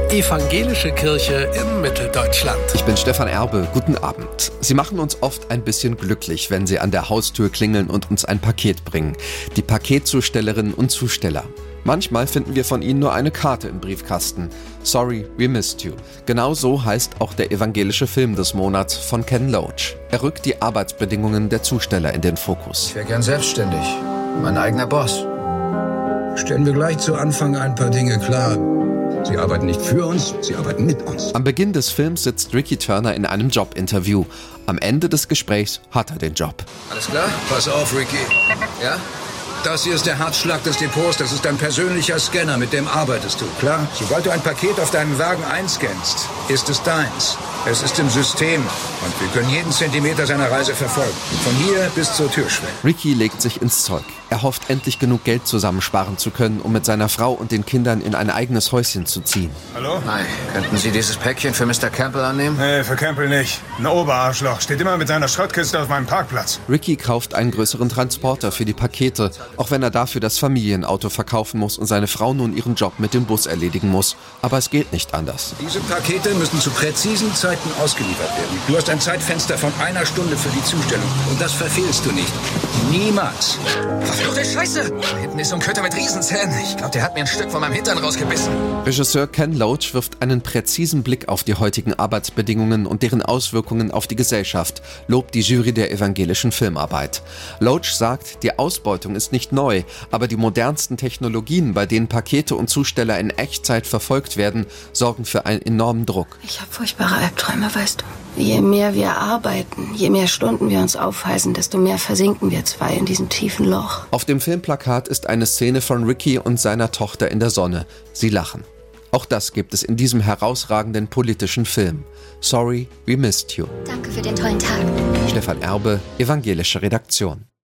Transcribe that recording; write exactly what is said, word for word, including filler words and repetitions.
Evangelische Kirche in Mitteldeutschland. Ich bin Stefan Erbe, guten Abend. Sie machen uns oft ein bisschen glücklich, wenn Sie an der Haustür klingeln und uns ein Paket bringen. Die Paketzustellerinnen und Zusteller. Manchmal finden wir von ihnen nur eine Karte im Briefkasten. Sorry, we missed you. Genau so heißt auch der evangelische Film des Monats von Ken Loach. Er rückt die Arbeitsbedingungen der Zusteller in den Fokus. Ich wäre gern selbstständig, mein eigener Boss. Stellen wir gleich zu Anfang ein paar Dinge klar. Sie arbeiten nicht für uns, sie arbeiten mit uns. Am Beginn des Films sitzt Ricky Turner in einem Jobinterview. Am Ende des Gesprächs hat er den Job. Alles klar? Pass auf, Ricky. Ja? Das hier ist der Herzschlag des Depots. Das ist dein persönlicher Scanner, mit dem arbeitest du, klar? Sobald du ein Paket auf deinen Wagen einscannst, ist es deins. Es ist im System und wir können jeden Zentimeter seiner Reise verfolgen. Von hier bis zur Türschwelle. Ricky legt sich ins Zeug. Er hofft, endlich genug Geld zusammensparen zu können, um mit seiner Frau und den Kindern in ein eigenes Häuschen zu ziehen. Hallo? Hi, könnten Sie dieses Päckchen für Mister Campbell annehmen? Nee, für Campbell nicht. Ein Oberarschloch. Steht immer mit seiner Schrottkiste auf meinem Parkplatz. Ricky kauft einen größeren Transporter für die Pakete, auch wenn er dafür das Familienauto verkaufen muss und seine Frau nun ihren Job mit dem Bus erledigen muss. Aber es geht nicht anders. Diese Pakete müssen zu präzisen Zeiten ausgeliefert werden. Du hast ein Zeitfenster von einer Stunde für die Zustellung. Und das verfehlst du nicht. Niemals. Verfluchte Scheiße! Da hinten ist so ein Köter mit Riesenzähnen. Ich glaube, der hat mir ein Stück von meinem Hintern rausgebissen. Regisseur Ken Loach wirft einen präzisen Blick auf die heutigen Arbeitsbedingungen und deren Auswirkungen auf die Gesellschaft, lobt die Jury der evangelischen Filmarbeit. Loach sagt, die Ausbeutung ist nicht neu, aber die modernsten Technologien, bei denen Pakete und Zusteller in Echtzeit verfolgt werden, sorgen für einen enormen Druck. Ich habe furchtbare Albträume, weißt du. Je mehr wir arbeiten, je mehr Stunden wir uns aufhalsen, desto mehr versinken wir zwei in diesem tiefen Loch. Auf dem Filmplakat ist eine Szene von Ricky und seiner Tochter in der Sonne. Sie lachen. Auch das gibt es in diesem herausragenden politischen Film. Sorry, we missed you. Danke für den tollen Tag. Stefan Erbe, evangelische Redaktion.